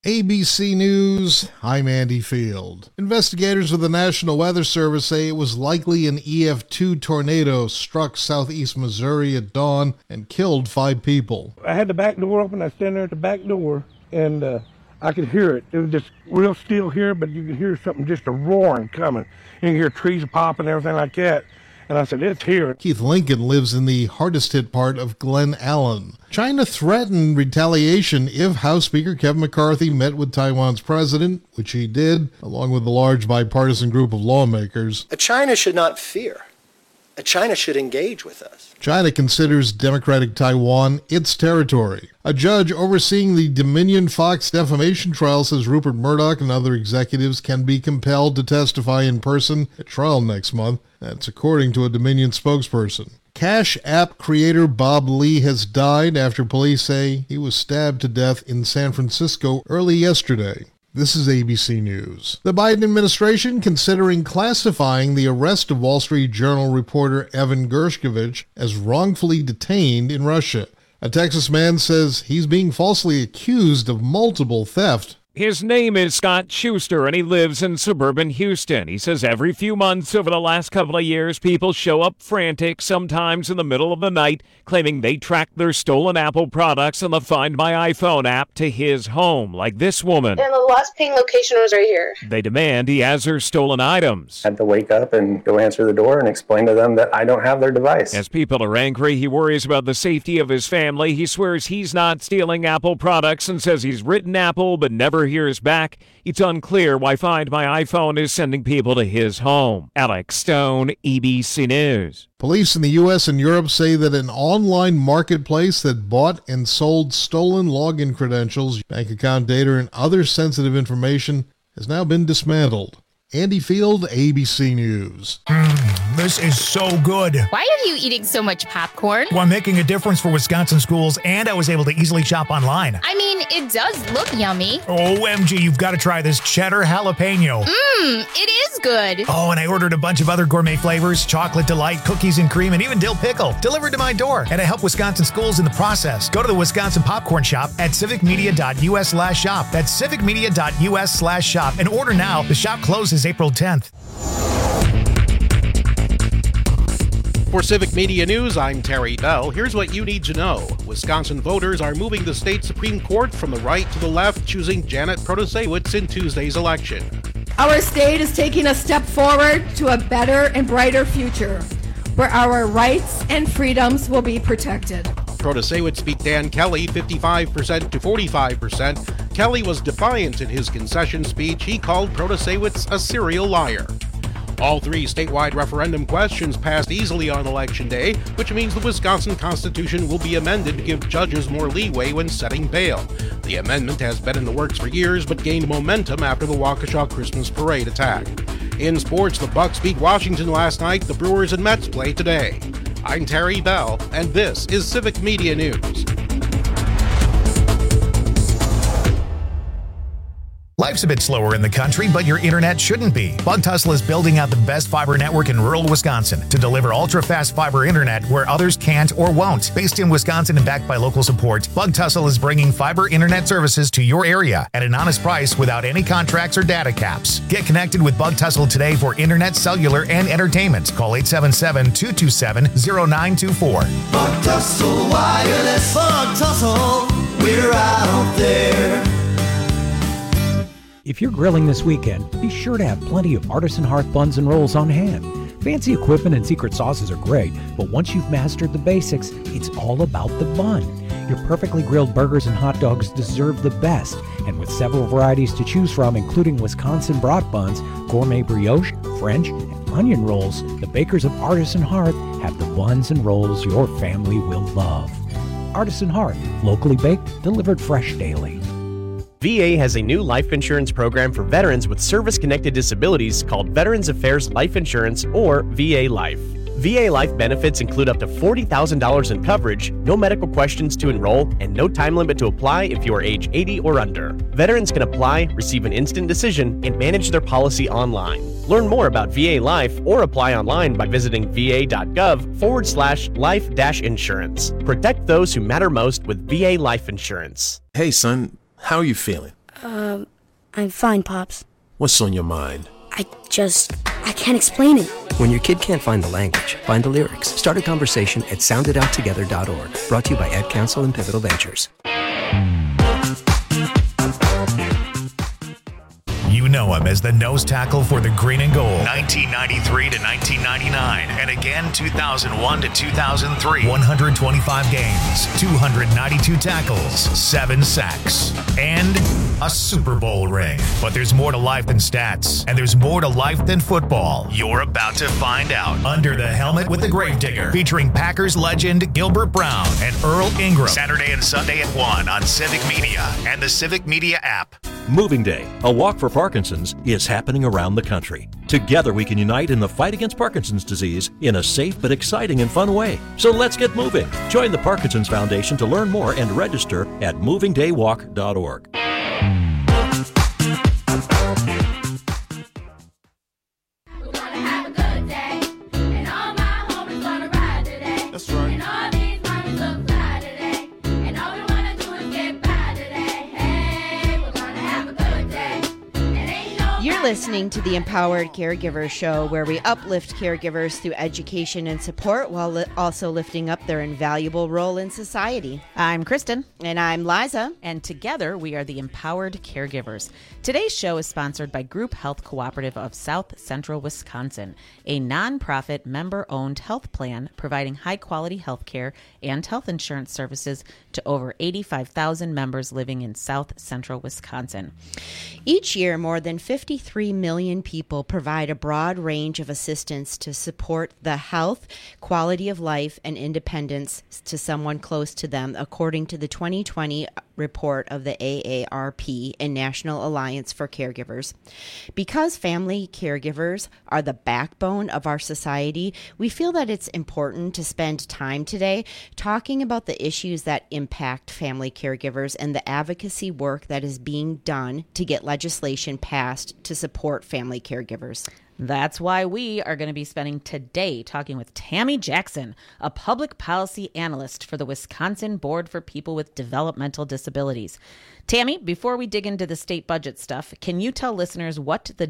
ABC News, I'm Andy Field. Investigators with the National Weather Service say it was likely an EF2 tornado struck southeast Missouri at dawn and killed 5 people. I had the back door open. I stand there at the back door, and I could hear it. It was just real still here, but you could hear something, just a roaring coming. You can hear trees popping and everything like that. And I said, it's here. Keith Lincoln lives in the hardest hit part of Glen Allen. China threatened retaliation if House Speaker Kevin McCarthy met with Taiwan's president, which he did, along with a large bipartisan group of lawmakers. China should not fear. China should engage with us. China considers Democratic Taiwan its territory. A judge overseeing the Dominion Fox defamation trial says Rupert Murdoch and other executives can be compelled to testify in person at trial next month. That's according to a Dominion spokesperson. Cash App creator Bob Lee has died after police say he was stabbed to death in San Francisco early yesterday. This is ABC News. The Biden administration considering classifying the arrest of Wall Street Journal reporter Evan Gershkovich as wrongfully detained in Russia. A Texas man says he's being falsely accused of multiple theft. His name is Scott Schuster, and he lives in suburban Houston. He says every few months over the last couple of years, people show up frantic, sometimes in the middle of the night, claiming they tracked their stolen Apple products on the Find My iPhone app to his home, like this woman. And the last paying location was right here. They demand he has her stolen items. I had to wake up and go answer the door and explain to them that I don't have their device. As people are angry, he worries about the safety of his family. He swears he's not stealing Apple products and says he's written Apple but never hears back. It's unclear why Find My iPhone is sending people to his home. Alex Stone, ABC News. Police in the U.S. and Europe say that an online marketplace that bought and sold stolen login credentials, bank account data, and other sensitive information has now been dismantled. Andy Field, ABC News. This is so good. Why are you eating so much popcorn? Well, I'm making a difference for Wisconsin schools, and I was able to easily shop online. I mean, it does look yummy. OMG, you've got to try this cheddar jalapeno. It is good. Oh, and I ordered a bunch of other gourmet flavors, chocolate delight, cookies and cream, and even dill pickle, delivered to my door. And I help Wisconsin schools in the process. Go to the Wisconsin Popcorn Shop at civicmedia.us/shop. That's civicmedia.us/shop. And order now. The shop closes April 10th. For Civic Media News, I'm Terry Bell. Here's what you need to know. Wisconsin voters are moving the state Supreme Court from the right to the left, choosing Janet Protasiewicz in Tuesday's election. Our state is taking a step forward to a better and brighter future, where our rights and freedoms will be protected. Protasiewicz beat Dan Kelly 55% to 45%. Kelly was defiant in his concession speech. He called Protasiewicz a serial liar. All 3 statewide referendum questions passed easily on Election Day, which means the Wisconsin Constitution will be amended to give judges more leeway when setting bail. The amendment has been in the works for years, but gained momentum after the Waukesha Christmas Parade attack. In sports, the Bucks beat Washington last night. The Brewers and Mets play today. I'm Terry Bell, and this is Civic Media News. Life's a bit slower in the country, but your internet shouldn't be. Bug Tussle is building out the best fiber network in rural Wisconsin to deliver ultra-fast fiber internet where others can't or won't. Based in Wisconsin and backed by local support, Bug Tussle is bringing fiber internet services to your area at an honest price without any contracts or data caps. Get connected with Bug Tussle today for internet, cellular, and entertainment. Call 877-227-0924. Bug Tussle Wireless. Bug Tussle, we're out there. If you're grilling this weekend, be sure to have plenty of Artisan Hearth buns and rolls on hand. Fancy equipment and secret sauces are great, but once you've mastered the basics, it's all about the bun. Your perfectly grilled burgers and hot dogs deserve the best, and with several varieties to choose from, including Wisconsin brat buns, gourmet brioche, French, and onion rolls, the bakers of Artisan Hearth have the buns and rolls your family will love. Artisan Hearth, locally baked, delivered fresh daily. VA has a new life insurance program for veterans with service-connected disabilities called Veterans Affairs Life Insurance, or VA Life. VA Life benefits include up to $40,000 in coverage, no medical questions to enroll, and no time limit to apply if you are age 80 or under. Veterans can apply, receive an instant decision, and manage their policy online. Learn more about VA Life or apply online by visiting va.gov/life-insurance. Protect those who matter most with VA Life Insurance. Hey, son. How are you feeling? I'm fine, Pops. What's on your mind? I can't explain it. When your kid can't find the language, find the lyrics. Start a conversation at sounditouttogether.org. Brought to you by Ad Council and Pivotal Ventures. You know him as the nose tackle for the Green and Gold. 1993 to 1999, and again 2001 to 2003. 125 games, 292 tackles, 7 sacks, and a Super Bowl ring. But there's more to life than stats, and there's more to life than football. You're about to find out. Under the Helmet with the Gravedigger, featuring Packers legend Gilbert Brown and Earl Ingram. Saturday and Sunday at 1 on Civic Media and the Civic Media app. Moving Day, a walk for Parkinson's, is happening around the country. Together we can unite in the fight against Parkinson's disease in a safe but exciting and fun way. So let's get moving. Join the Parkinson's Foundation to learn more and register at movingdaywalk.org. That's right. You're listening to the Empowered Caregiver Show, where we uplift caregivers through education and support while also lifting up their invaluable role in society. I'm Kristen. And I'm Liza. And together we are the Empowered Caregivers. Today's show is sponsored by Group Health Cooperative of South Central Wisconsin, a nonprofit member-owned health plan providing high-quality health care and health insurance services to over 85,000 members living in South Central Wisconsin. Each year, more than 53 million people provide a broad range of assistance to support the health, quality of life, and independence to someone close to them, according to the 2020 report of the AARP and National Alliance for Caregivers. Because family caregivers are the backbone of our society, we feel that it's important to spend time today talking about the issues that impact family caregivers and the advocacy work that is being done to get legislation passed to support family caregivers. That's why we are going to be spending today talking with Tammy Jackson, a public policy analyst for the Wisconsin Board for People with Developmental Disabilities. Tammy, before we dig into the state budget stuff, can you tell listeners what the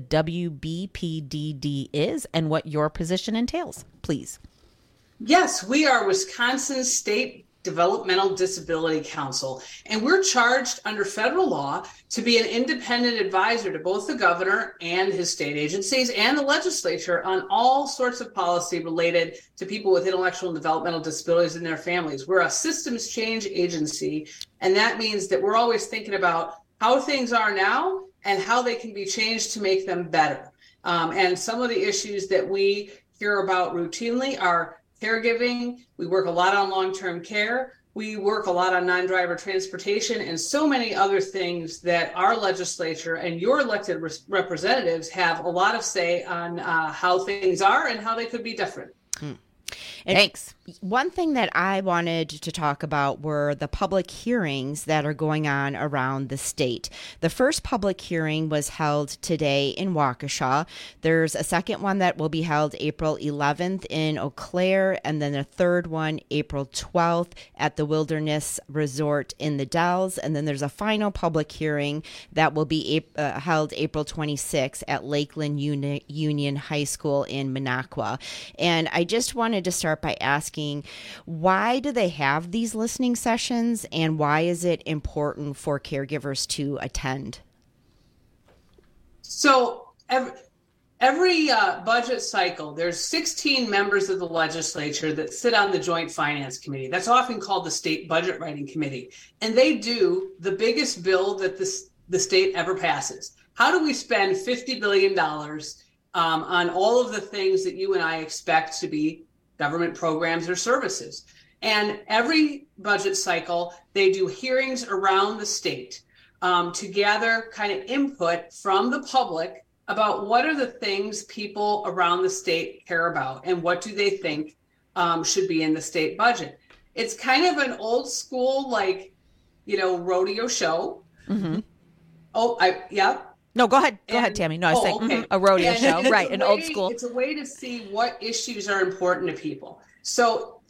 WBPDD is and what your position entails, please? Yes, we are Wisconsin State Developmental Disability Council, and we're charged under federal law to be an independent advisor to both the governor and his state agencies and the legislature on all sorts of policy related to people with intellectual and developmental disabilities and their families. We're a systems change agency, and that means that we're always thinking about how things are now and how they can be changed to make them better. And some of the issues that we hear about routinely are caregiving. We work a lot on long-term care. We work a lot on non-driver transportation and so many other things that our legislature and your elected representatives have a lot of say on how things are and how they could be different. And thanks. One thing that I wanted to talk about were the public hearings that are going on around the state. The first public hearing was held today in Waukesha. There's a second one that will be held April 11th in Eau Claire, and then a third one April 12th at the Wilderness Resort in the Dells. And then there's a final public hearing that will be held April 26th at Lakeland Union High School in Minocqua. And I just wanted to start by asking, why do they have these listening sessions, and why is it important for caregivers to attend? So every budget cycle, there's 16 members of the legislature that sit on the Joint Finance Committee. That's often called the State Budget Writing Committee. And they do the biggest bill that the state ever passes. How do we spend $50 billion on all of the things that you and I expect to be government programs or services? And every budget cycle, they do hearings around the state to gather kind of input from the public about what are the things people around the state care about and what do they think should be in the state budget. It's kind of an old school, rodeo show. Mm-hmm. No, go ahead. Go ahead, Tammy. No, I was saying a rodeo show, right? An old school. It's a way to see what issues are important to people. So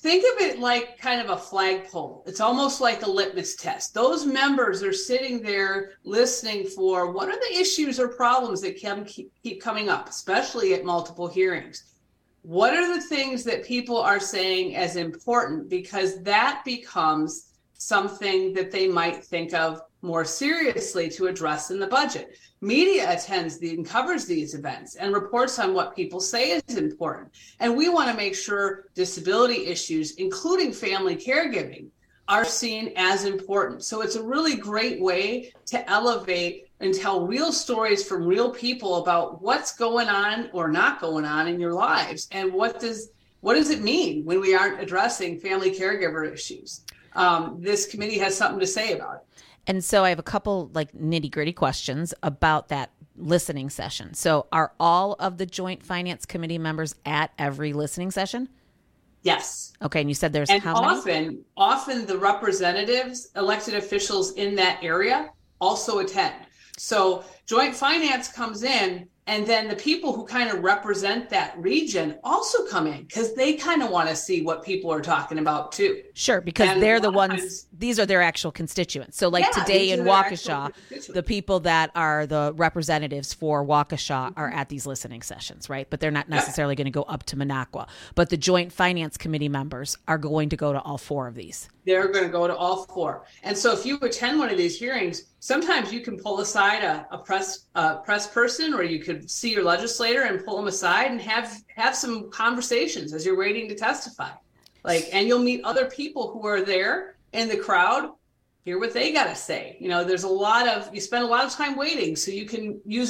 think of it like kind of a flagpole. It's almost like a litmus test. Those members are sitting there listening for what are the issues or problems that keep coming up, especially at multiple hearings. What are the things that people are saying as important? Because that becomes something that they might think of more seriously to address in the budget. Media attends and covers these events and reports on what people say is important. And we want to make sure disability issues, including family caregiving, are seen as important. So it's a really great way to elevate and tell real stories from real people about what's going on or not going on in your lives. And what does it mean when we aren't addressing family caregiver issues? This committee has something to say about it. And so I have a couple like nitty-gritty questions about that listening session. So are all of the Joint Finance Committee members at every listening session? Yes. Okay, and you said there's and how many? Often the representatives, elected officials in that area also attend. So Joint Finance comes in, and then the people who kind of represent that region also come in because they kind of want to see what people are talking about too. Sure, because they're the ones, these are their actual constituents. So like today in Waukesha, the people that are the representatives for Waukesha are at these listening sessions, right? But they're not necessarily going to go up to Minocqua. But the Joint Finance Committee members are going to go to all four of these. They're going to go to all four. And so if you attend one of these hearings, sometimes you can pull aside a press person, or you could see your legislator and pull them aside and have some conversations as you're waiting to testify. And you'll meet other people who are there in the crowd, hear what they got to say. You know, you spend a lot of time waiting, so you can use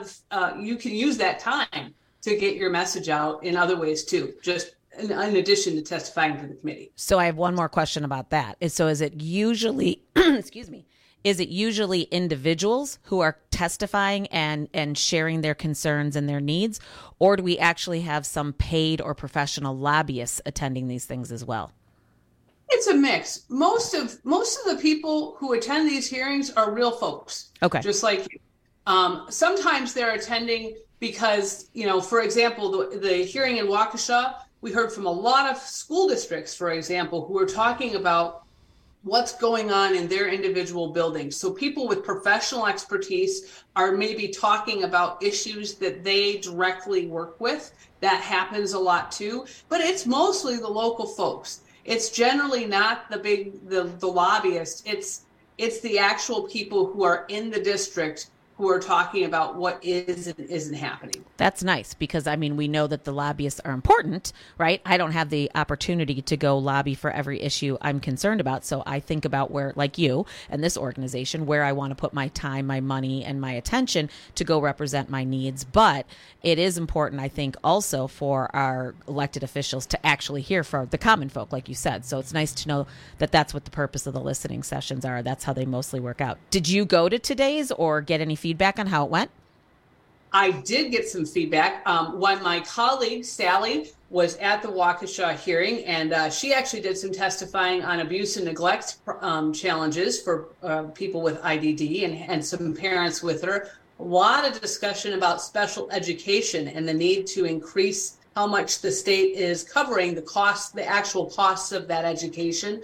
that time to get your message out in other ways too, just in addition to testifying to the committee. So I have one more question about that. So is it usually, is it usually individuals who are testifying and sharing their concerns and their needs, or do we actually have some paid or professional lobbyists attending these things as well? It's a mix. Most of the people who attend these hearings are real folks. Okay. Just like you. Sometimes they're attending because, for example, the hearing in Waukesha, we heard from a lot of school districts, for example, who are talking about what's going on in their individual buildings. So people with professional expertise are maybe talking about issues that they directly work with. That happens a lot too, but it's mostly the local folks. It's generally not the lobbyists. It's the actual people who are in the district who are talking about what is and isn't happening. That's nice because, we know that the lobbyists are important, right? I don't have the opportunity to go lobby for every issue I'm concerned about. So I think about where, like you and this organization, where I want to put my time, my money, and my attention to go represent my needs. But it is important, I think, also for our elected officials to actually hear from the common folk, like you said. So it's nice to know that that's what the purpose of the listening sessions are. That's how they mostly work out. Did you go to today's or get any feedback on how it went? I did get some feedback. When my colleague, Sally, was at the Waukesha hearing, and she actually did some testifying on abuse and neglect challenges for people with IDD and some parents with her. A lot of discussion about special education and the need to increase how much the state is covering the actual costs of that education.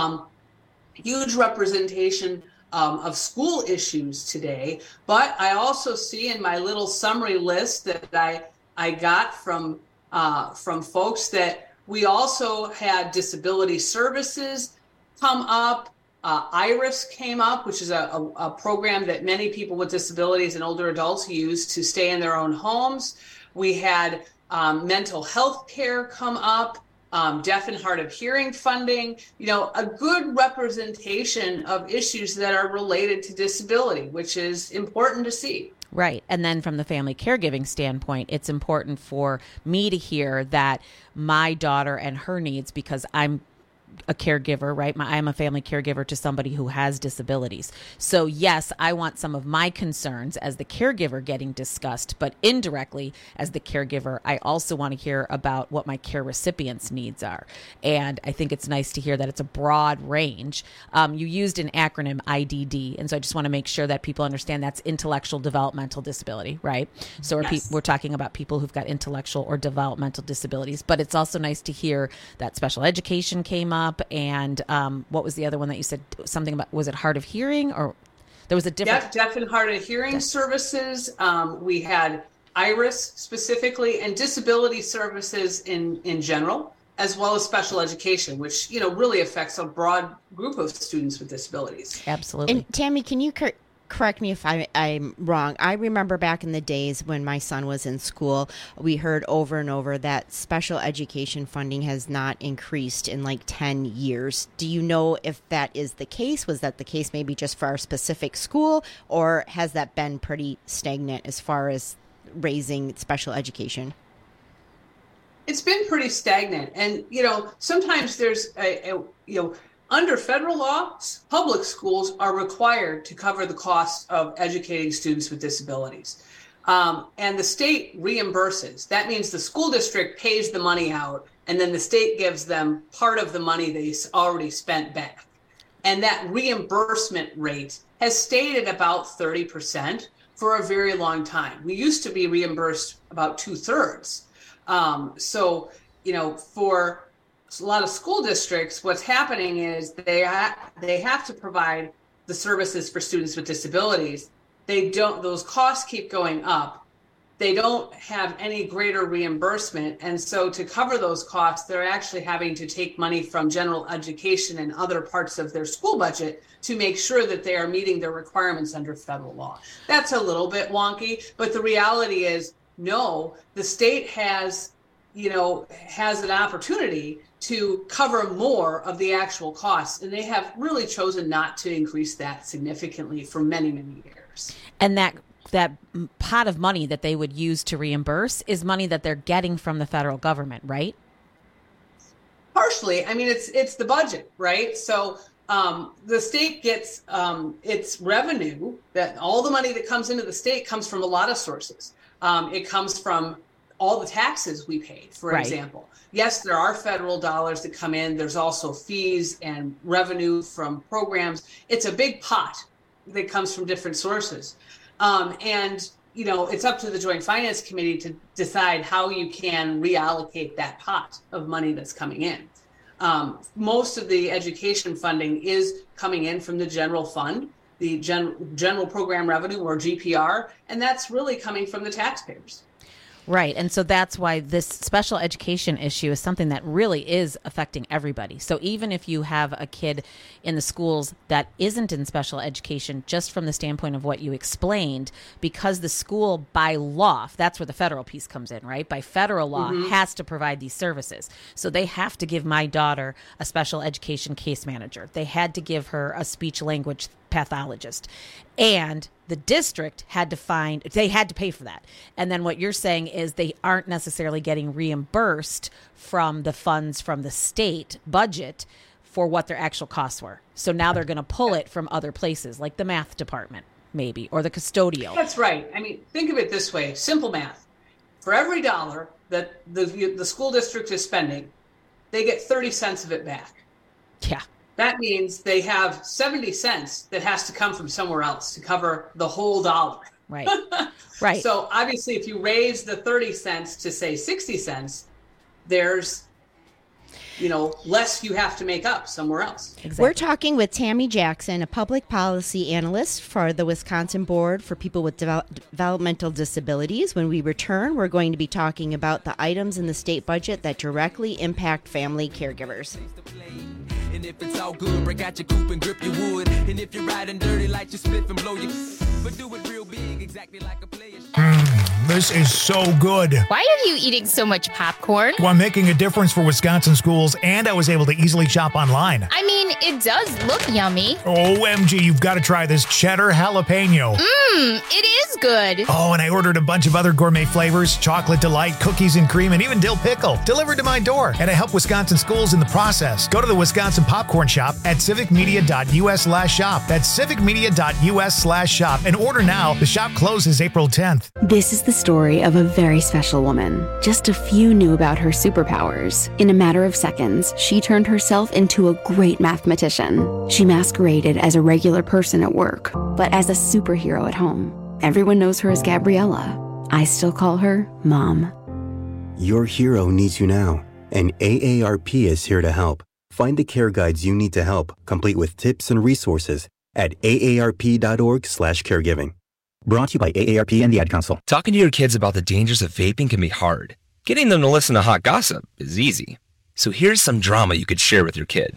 Huge representation of school issues today, but I also see in my little summary list that I got from folks that we also had disability services come up. IRIS came up, which is a program that many people with disabilities and older adults use to stay in their own homes. We had mental health care come up. Deaf and hard of hearing funding, a good representation of issues that are related to disability, which is important to see. Right. And then from the family caregiving standpoint, it's important for me to hear that my daughter and her needs, because I'm a caregiver, right? I am a family caregiver to somebody who has disabilities. So yes, I want some of my concerns as the caregiver getting discussed, but indirectly as the caregiver, I also want to hear about what my care recipients' needs are. And I think it's nice to hear that it's a broad range. You used an acronym IDD, and so I just want to make sure that people understand that's intellectual developmental disability, right? So we're talking about people who've got intellectual or developmental disabilities, but it's also nice to hear that special education came up, and what was the other one that you said something about? Was it hard of hearing, or there was a different? Deaf and hard of hearing services. We had IRIS specifically, and disability services in general, as well as special education, which really affects a broad group of students with disabilities. Absolutely. And Tammy, can you correct me if I'm wrong? I remember back in the days when my son was in school, we heard over and over that special education funding has not increased in like 10 years. Do you know if that is the case? Was that the case maybe just for our specific school, or has that been pretty stagnant as far as raising special education? It's been pretty stagnant. And, sometimes there's under federal law, public schools are required to cover the cost of educating students with disabilities. And the state reimburses. That means the school district pays the money out, and then the state gives them part of the money they already spent back. And that reimbursement rate has stayed at about 30% for a very long time. We used to be reimbursed about 2/3. For a lot of school districts, what's happening is they have to provide the services for students with disabilities. Those costs keep going up. They don't have any greater reimbursement. And so to cover those costs, they're actually having to take money from general education and other parts of their school budget to make sure that they are meeting their requirements under federal law. That's a little bit wonky, but the reality is, no, the state has an opportunity to cover more of the actual costs, and they have really chosen not to increase that significantly for many, many years. And that pot of money that they would use to reimburse is money that they're getting from the federal government, right? Partially. I mean, it's the budget, right? So the state gets its revenue, that all the money that comes into the state comes from a lot of sources. It comes from all the taxes we paid, for example. Yes, there are federal dollars that come in. There's also fees and revenue from programs. It's a big pot that comes from different sources. It's up to the Joint Finance Committee to decide how you can reallocate that pot of money that's coming in. Most of the education funding is coming in from the general fund, the general program revenue, or GPR, and that's really coming from the taxpayers. Right. And so that's why this special education issue is something that really is affecting everybody. So even if you have a kid in the schools that isn't in special education, just from the standpoint of what you explained, because the school by law, that's where the federal piece comes in, right? By federal law, has to provide these services. So they have to give my daughter a special education case manager. They had to give her a speech language pathologist. And the district had to pay for that. And then what you're saying is they aren't necessarily getting reimbursed from the funds from the state budget for what their actual costs were. So now they're going to pull it from other places, like the math department, maybe, or the custodial. That's right. I mean, think of it this way, simple math. For every dollar that the school district is spending, they get 30 cents of it back. Yeah. That means they have 70 cents that has to come from somewhere else to cover the whole dollar. Right. Right. So obviously, if you raise the 30 cents to say 60 cents, there's, less you have to make up somewhere else. Exactly. We're talking with Tammy Jackson, a public policy analyst for the Wisconsin Board for People with Developmental Disabilities. When we return, we're going to be talking about the items in the state budget that directly impact family caregivers. And if it's all good, break out your coupe and grip your wood. And if you're riding dirty, light your spliff and blow your... But do it real This is so good. Why are you eating so much popcorn? Well, I'm making a difference for Wisconsin schools, and I was able to easily shop online. I mean, it does look yummy. OMG, you've got to try this cheddar jalapeno. It is good. Oh, and I ordered a bunch of other gourmet flavors, chocolate delight, cookies and cream, and even dill pickle, delivered to my door. And I help Wisconsin schools in the process. Go to the Wisconsin Popcorn Shop at civicmedia.us/shop. That's civicmedia.us/shop. And order now. The shop closes April 10th. This is the story of a very special woman. Just a few knew about her superpowers. In a matter of seconds, she turned herself into a great mathematician. She masqueraded as a regular person at work, but as a superhero at home. Everyone knows her as Gabriella. I still call her Mom. Your hero needs you now, and AARP is here to help. Find the care guides you need to help, complete with tips and resources at aarp.org/caregiving. Brought to you by AARP and the Ad Council. Talking to your kids about the dangers of vaping can be hard. Getting them to listen to hot gossip is easy. So here's some drama you could share with your kid.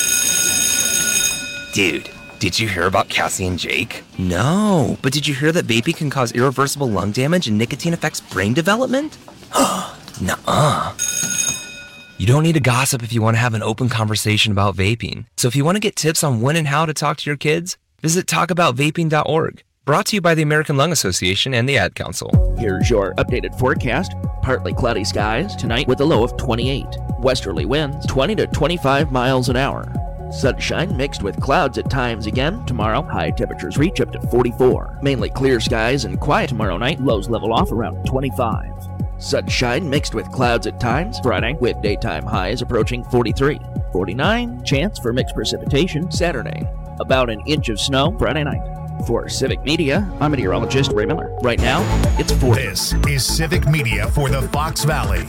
Dude, did you hear about Cassie and Jake? No, but did you hear that vaping can cause irreversible lung damage and nicotine affects brain development? Nuh-uh. You don't need to gossip if you want to have an open conversation about vaping. So if you want to get tips on when and how to talk to your kids, visit talkaboutvaping.org. Brought to you by the American Lung Association and the Ad Council. Here's your updated forecast. Partly cloudy skies tonight with a low of 28. Westerly winds 20 to 25 miles an hour. Sunshine mixed with clouds at times again. Tomorrow, high temperatures reach up to 44. Mainly clear skies and quiet tomorrow night. Lows level off around 25. Sunshine mixed with clouds at times. Friday, with daytime highs approaching 43. 49, chance for mixed precipitation. Saturday, about an inch of snow Friday night. For Civic Media, I'm meteorologist Ray Miller. Right now, it's 40. This is Civic Media for the Fox Valley.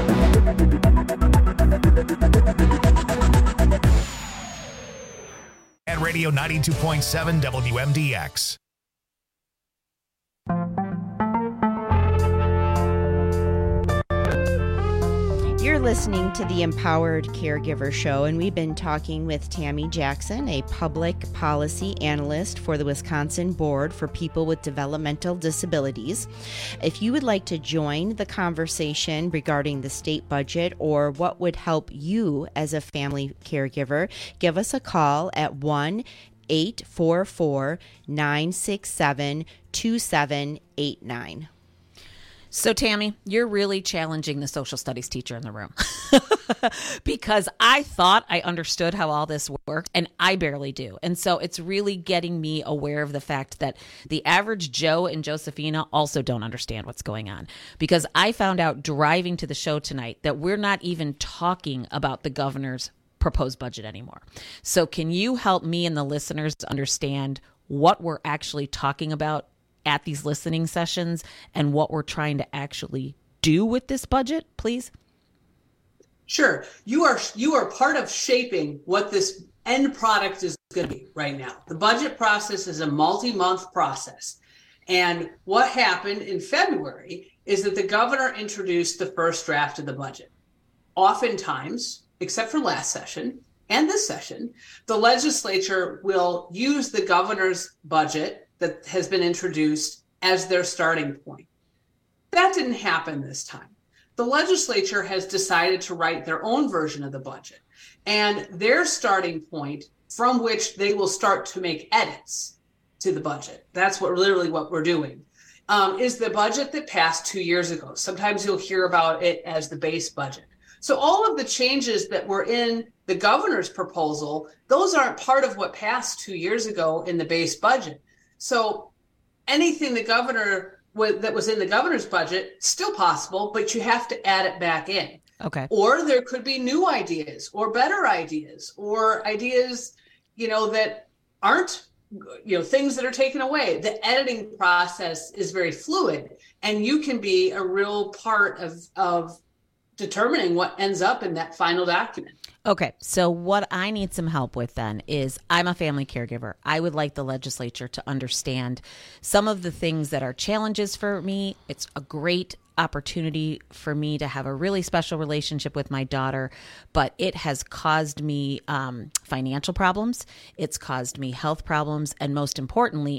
At Radio 92.7 WMDX. You're listening to the Empowered Caregiver Show, and we've been talking with Tammy Jackson, a public policy analyst for the Wisconsin Board for People with Developmental Disabilities. If you would like to join the conversation regarding the state budget or what would help you as a family caregiver, give us a call at 1-844-967-2789. So, Tammy, you're really challenging the social studies teacher in the room because I thought I understood how all this worked, and I barely do. And so it's really getting me aware of the fact that the average Joe and Josephina also don't understand what's going on, because I found out driving to the show tonight that we're not even talking about the governor's proposed budget anymore. So can you help me and the listeners understand what we're actually talking about at these listening sessions and what we're trying to actually do with this budget, please? Sure. You are part of shaping what this end product is going to be right now. The budget process is a multi-month process. And what happened in February is that the governor introduced the first draft of the budget. Oftentimes, except for last session and this session, the legislature will use the governor's budget that has been introduced as their starting point. That didn't happen this time. The legislature has decided to write their own version of the budget, and their starting point from which they will start to make edits to the budget. That's what we're doing, is the budget that passed 2 years ago. Sometimes you'll hear about it as the base budget. So all of the changes that were in the governor's proposal, those aren't part of what passed 2 years ago in the base budget. So anything the governor that was in the governor's budget, still possible, but you have to add it back in. Okay. Or there could be new ideas or better ideas or ideas, that aren't, things that are taken away. The editing process is very fluid, and you can be a real part of determining what ends up in that final document. Okay, so what I need some help with then is I'm a family caregiver. I would like the legislature to understand some of the things that are challenges for me. It's a great opportunity for me to have a really special relationship with my daughter, but it has caused me financial problems. It's caused me health problems. And most importantly,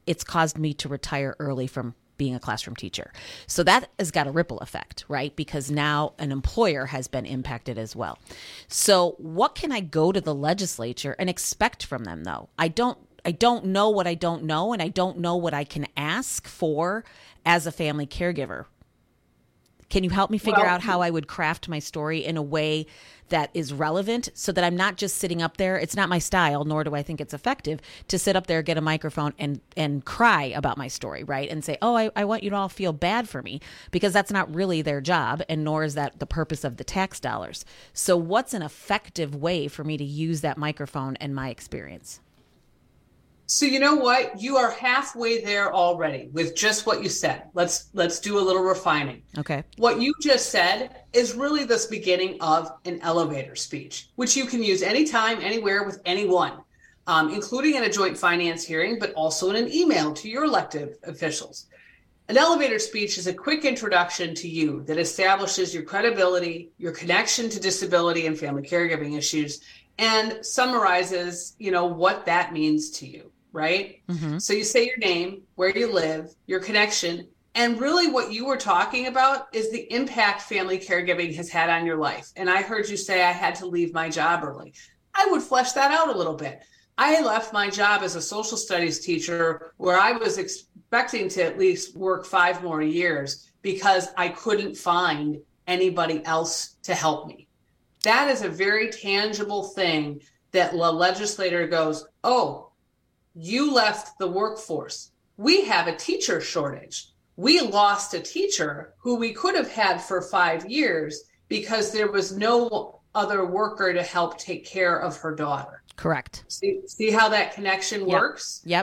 it's caused me to retire early from being a classroom teacher. So that has got a ripple effect, right? Because now an employer has been impacted as well. So what can I go to the legislature and expect from them, though? I don't know what I don't know, and I don't know what I can ask for as a family caregiver. Can you help me figure out how I would craft my story in a way that is relevant so that I'm not just sitting up there? It's not my style, nor do I think it's effective to sit up there, get a microphone and cry about my story, right? And say, oh, I want you to all feel bad for me, because that's not really their job, and nor is that the purpose of the tax dollars. So what's an effective way for me to use that microphone and my experience? So you know what? You are halfway there already with just what you said. Let's do a little refining. Okay. What you just said is really the beginning of an elevator speech, which you can use anytime, anywhere, with anyone, including in a joint finance hearing, but also in an email to your elected officials. An elevator speech is a quick introduction to you that establishes your credibility, your connection to disability and family caregiving issues, and summarizes, what that means to you. Right? Mm-hmm. So you say your name, where you live, your connection, and really what you were talking about is the impact family caregiving has had on your life. And I heard you say I had to leave my job early. I would flesh that out a little bit. I left my job as a social studies teacher where I was expecting to at least work 5 more years because I couldn't find anybody else to help me. That is a very tangible thing that the legislator goes, oh, you left the workforce. We have a teacher shortage. We lost a teacher who we could have had for 5 years because there was no other worker to help take care of her daughter. Correct. See how that connection works? Yep.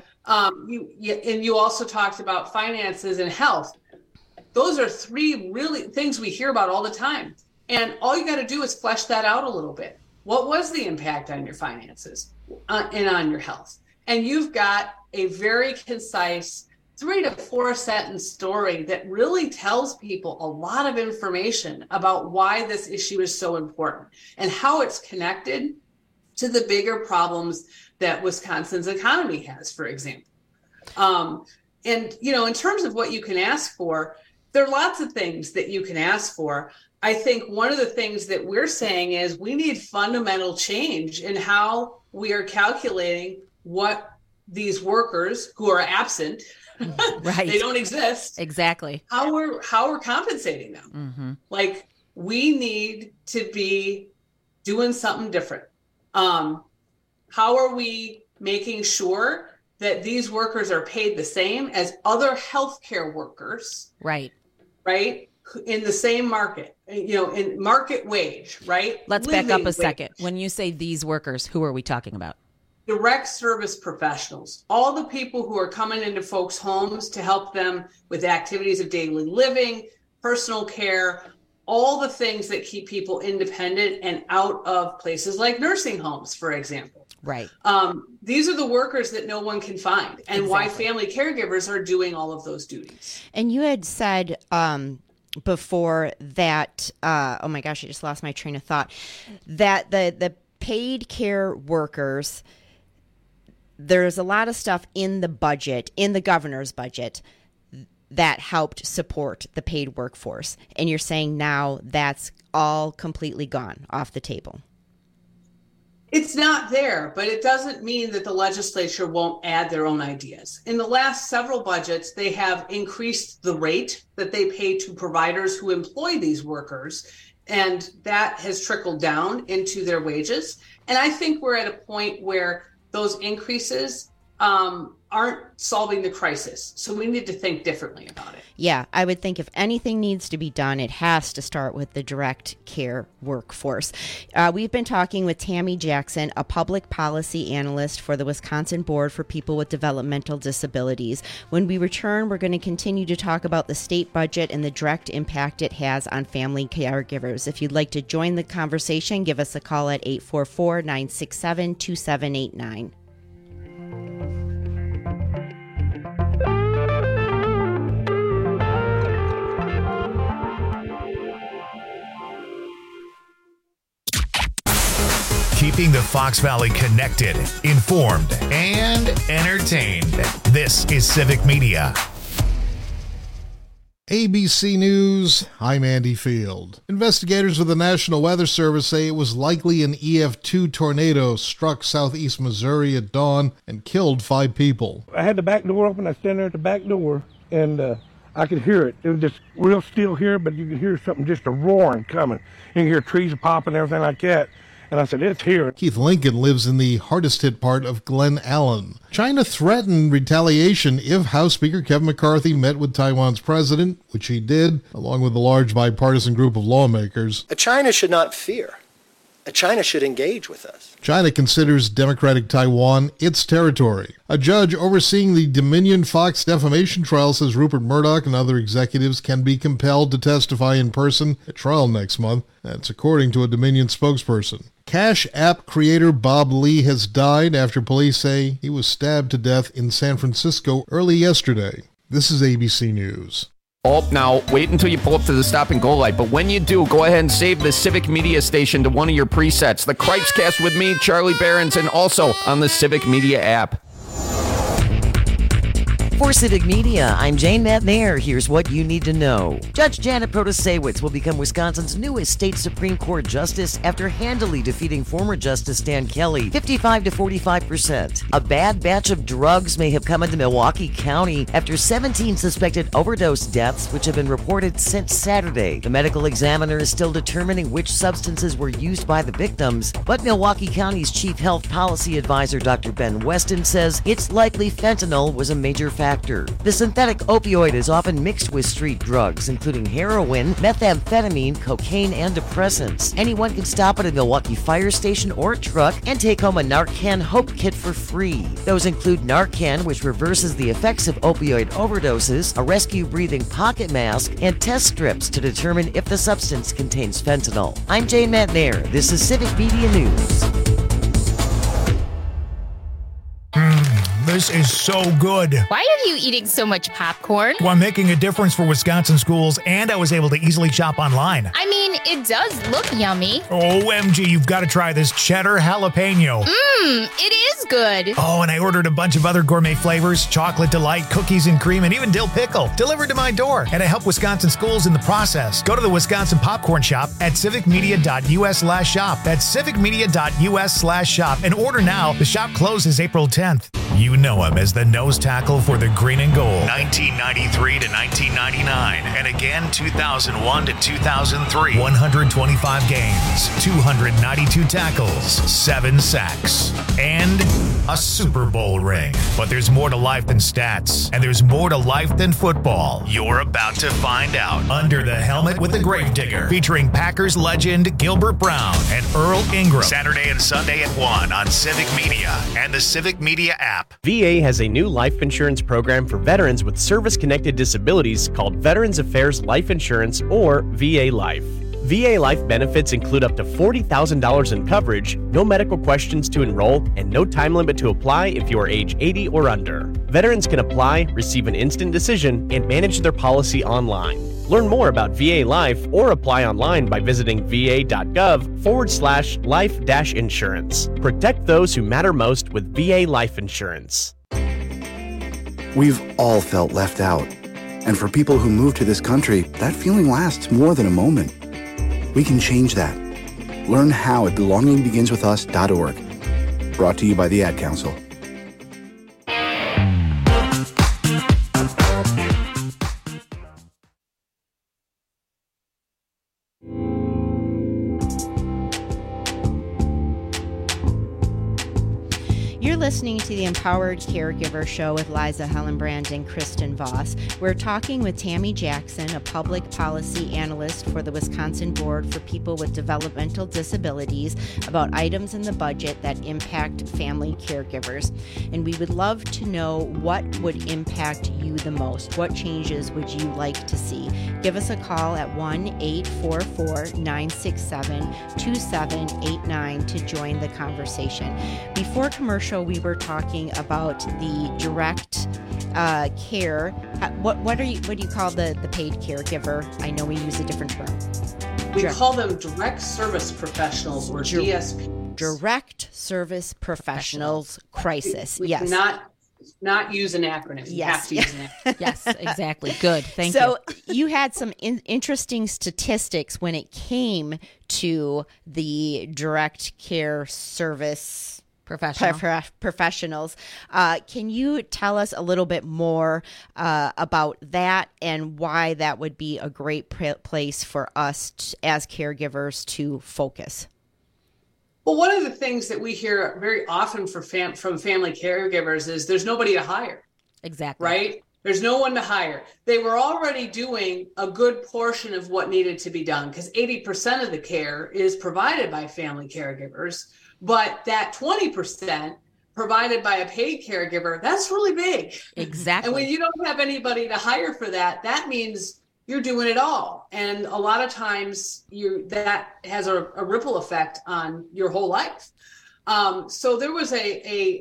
You also talked about finances and health. Those are 3 really things we hear about all the time. And all you got to do is flesh that out a little bit. What was the impact on your finances and on your health? And you've got a very concise 3 to 4 sentence story that really tells people a lot of information about why this issue is so important and how it's connected to the bigger problems that Wisconsin's economy has, for example. In terms of what you can ask for, there are lots of things that you can ask for. I think one of the things that we're saying is we need fundamental change in how we are calculating what these workers who are absent, right? They don't exist. Exactly. How we're compensating them. Mm-hmm. Like, we need to be doing something different. How are we making sure that these workers are paid the same as other healthcare workers? Right. Right. In the same market, in market wage, right? Let's back up a second. When you say these workers, who are we talking about? Direct service professionals, all the people who are coming into folks' homes to help them with activities of daily living, personal care, all the things that keep people independent and out of places like nursing homes, for example. Right. These are the workers that no one can find, and why family caregivers are doing all of those duties. And you had said before that, oh my gosh, I just lost my train of thought, that the paid care workers, there's a lot of stuff in the budget, in the governor's budget, that helped support the paid workforce. And you're saying now that's all completely gone off the table. It's not there, but it doesn't mean that the legislature won't add their own ideas. In the last several budgets, they have increased the rate that they pay to providers who employ these workers, and that has trickled down into their wages. And I think we're at a point where those increases aren't solving the crisis. So we need to think differently about it. Yeah, I would think if anything needs to be done, it has to start with the direct care workforce. We've been talking with Tammy Jackson, a public policy analyst for the Wisconsin Board for People with Developmental Disabilities. When we return, we're going to continue to talk about the state budget and the direct impact it has on family caregivers. If you'd like to join the conversation, give us a call at 844-967-2789. Keep keeping the Fox Valley connected, informed, and entertained. This is Civic Media. ABC News, I'm Andy Field. Investigators with the National Weather Service say it was likely an EF2 tornado struck southeast Missouri at dawn and killed 5 people. I had the back door open. I stand there at the back door, and I could hear it. It was just real still here, but you could hear something, just a roaring coming. You can hear trees popping and everything like that. And I said, it's here. Keith Lincoln lives in the hardest hit part of Glen Allen. China threatened retaliation if House Speaker Kevin McCarthy met with Taiwan's president, which he did, along with a large bipartisan group of lawmakers. China should not fear. China should engage with us. China considers Democratic Taiwan its territory. A judge overseeing the Dominion Fox defamation trial says Rupert Murdoch and other executives can be compelled to testify in person at trial next month. That's according to a Dominion spokesperson. Cash App creator Bob Lee has died after police say he was stabbed to death in San Francisco early yesterday. This is ABC News. Oh, now, wait until you pull up to the stop and go light. But when you do, go ahead and save the Civic Media station to one of your presets. The Cripescast with me, Charlie Behrens, and also on the Civic Media app. For Civic Media, I'm Jane McNair. Here's what you need to know. Judge Janet Protasewicz will become Wisconsin's newest state Supreme Court justice after handily defeating former Justice Dan Kelly 55 to 45%. A bad batch of drugs may have come into Milwaukee County after 17 suspected overdose deaths, which have been reported since Saturday. The medical examiner is still determining which substances were used by the victims, but Milwaukee County's Chief Health Policy Advisor Dr. Ben Weston says it's likely fentanyl was a major factor. The synthetic opioid is often mixed with street drugs, including heroin, methamphetamine, cocaine, and depressants. Anyone can stop at a Milwaukee fire station or truck and take home a Narcan Hope Kit for free. Those include Narcan, which reverses the effects of opioid overdoses, a rescue breathing pocket mask, and test strips to determine if the substance contains fentanyl. I'm Jane McNair. This is Civic Media News. This is so good. Why are you eating so much popcorn? Well, I'm making a difference for Wisconsin schools, and I was able to easily shop online. I mean, it does look yummy. OMG, you've got to try this cheddar jalapeno. It is good. Oh, and I ordered a bunch of other gourmet flavors, chocolate delight, cookies and cream, and even dill pickle, delivered to my door. And I help Wisconsin schools in the process. Go to the Wisconsin Popcorn Shop at civicmedia.us/shop. That's civicmedia.us/shop. And order now. The shop closes April 10th. You know him as the nose tackle for the green and gold. 1993 to 1999. And again, 2001 to 2003. 125 games, 292 tackles, 7 sacks, and a Super Bowl ring. But there's more to life than stats, and there's more to life than football. You're about to find out. Under the Helmet with the Gravedigger, featuring Packers legend Gilbert Brown and Earl Ingram. Saturday and Sunday at 1 on Civic Media and the Civic Media app. VA has a new life insurance program for veterans with service-connected disabilities called Veterans Affairs Life Insurance, or VA Life. VA Life benefits include up to $40,000 in coverage, no medical questions to enroll, and no time limit to apply if you are age 80 or under. Veterans can apply, receive an instant decision, and manage their policy online. Learn more about VA Life or apply online by visiting va.gov/life-insurance. Protect those who matter most with VA Life Insurance. We've all felt left out. And for people who move to this country, that feeling lasts more than a moment. We can change that. Learn how at belongingbeginswithus.org. Brought to you by the Ad Council. You're listening to the Empowered Caregiver Show with Liza Hellenbrand and Kristen Voss. We're talking with Tammy Jackson, a public policy analyst for the Wisconsin Board for People with Developmental Disabilities, about items in the budget that impact family caregivers. And we would love to know what would impact you the most. What changes would you like to see? Give us a call at 1-844-967-2789 to join the conversation. Before commercial, we were talking about the direct care. What do you call the paid caregiver? I know we use a different term. We call them direct service professionals, or DSP. Direct Service Professionals Crisis. We yes. Not use an acronym. Yes. You have to use an acronym. Yes, exactly. Good. Thank you. So you had some interesting statistics when it came to the direct care service professionals. Can you tell us a little bit more about that and why that would be a great place for us as caregivers to focus? Well, one of the things that we hear very often from family caregivers is there's nobody to hire. Exactly. Right? There's no one to hire. They were already doing a good portion of what needed to be done because 80% of the care is provided by family caregivers. But that 20% provided by a paid caregiver, that's really big. Exactly. And when you don't have anybody to hire for that, that means you're doing it all. And a lot of times that has a ripple effect on your whole life. So there was a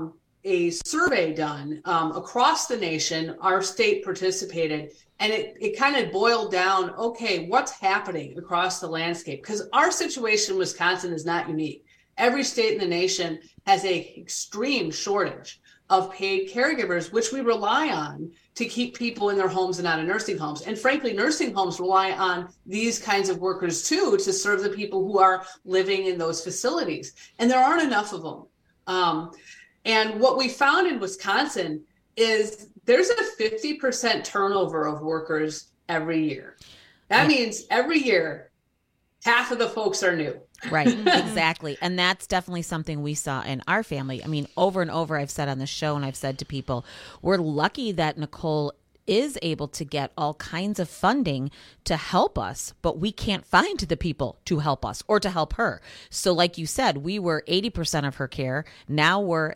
survey done across the nation. Our state participated, and it kind of boiled down, okay, what's happening across the landscape? Because our situation in Wisconsin is not unique. Every state in the nation has an extreme shortage of paid caregivers, which we rely on to keep people in their homes and out of nursing homes. And frankly, nursing homes rely on these kinds of workers too to serve the people who are living in those facilities. And there aren't enough of them. And what we found in Wisconsin is there's a 50% turnover of workers every year. That means every year, half of the folks are new. Right, exactly. And that's definitely something we saw in our family. I mean, over and over, I've said on the show and I've said to people, we're lucky that Nicole is able to get all kinds of funding to help us, but we can't find the people to help us or to help her. So like you said, we were 80% of her care. Now we're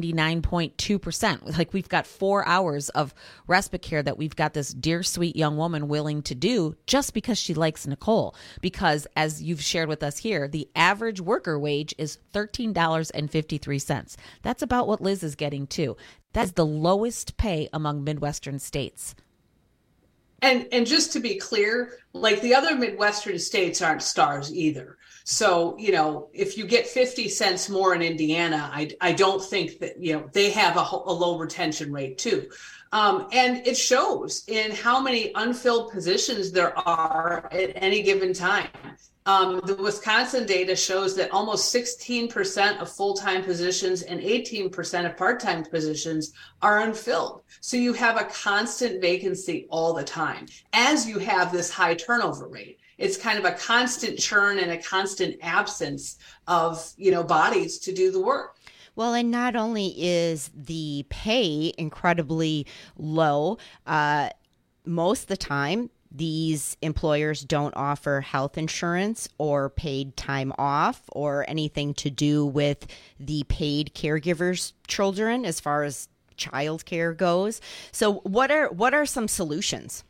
99.2%. Like we've got 4 hours of respite care that we've got this dear, sweet young woman willing to do just because she likes Nicole. Because as you've shared with us here, the average worker wage is $13.53. That's about what Liz is getting too. That's the lowest pay among Midwestern states. And just to be clear, like the other Midwestern states aren't stars either. So, if you get 50 cents more in Indiana, I don't think that, they have a low retention rate too. And it shows in how many unfilled positions there are at any given time. The Wisconsin data shows that almost 16% of full-time positions and 18% of part-time positions are unfilled. So you have a constant vacancy all the time as you have this high turnover rate. It's kind of a constant churn and a constant absence of, bodies to do the work. Well, and not only is the pay incredibly low, most of the time, these employers don't offer health insurance or paid time off or anything to do with the paid caregivers' children as far as child care goes. So what are some solutions?